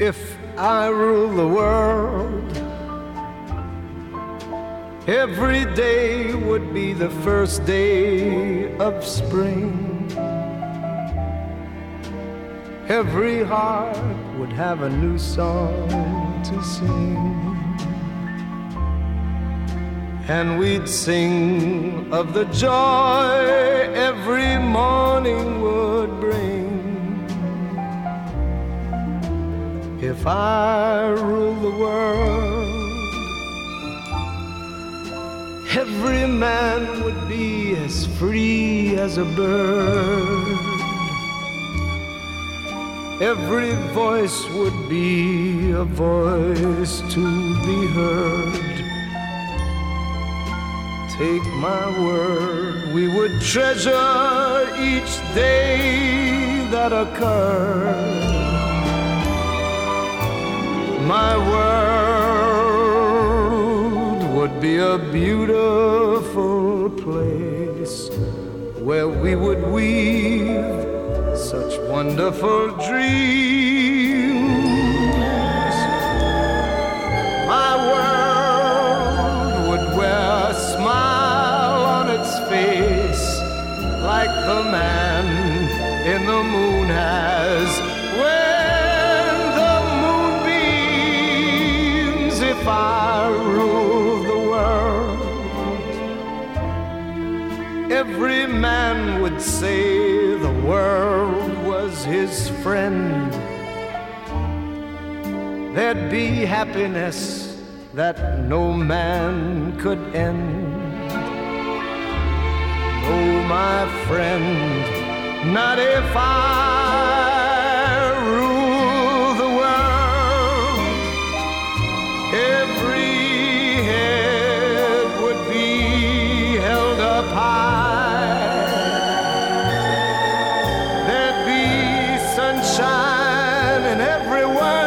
If I rule the world, every day would be the first day of spring. Every heart would have a new song to sing. And we'd sing of the joy every morning would bring. If I rule the world, every man would be as free as a bird. Every voice would be a voice to be heard. Take my word, we would treasure each day that occurred. My world would be a beautiful place where we would weave such wonderful dreams. My world would wear a smile on its face like the man in the moon has when the moonbeams. If I rule the world, every man would say the world was his friend. There'd be happiness that no man could end. Oh, my friend, not if I rule the world. Every head would be held up high. There'd be sunshine in every word.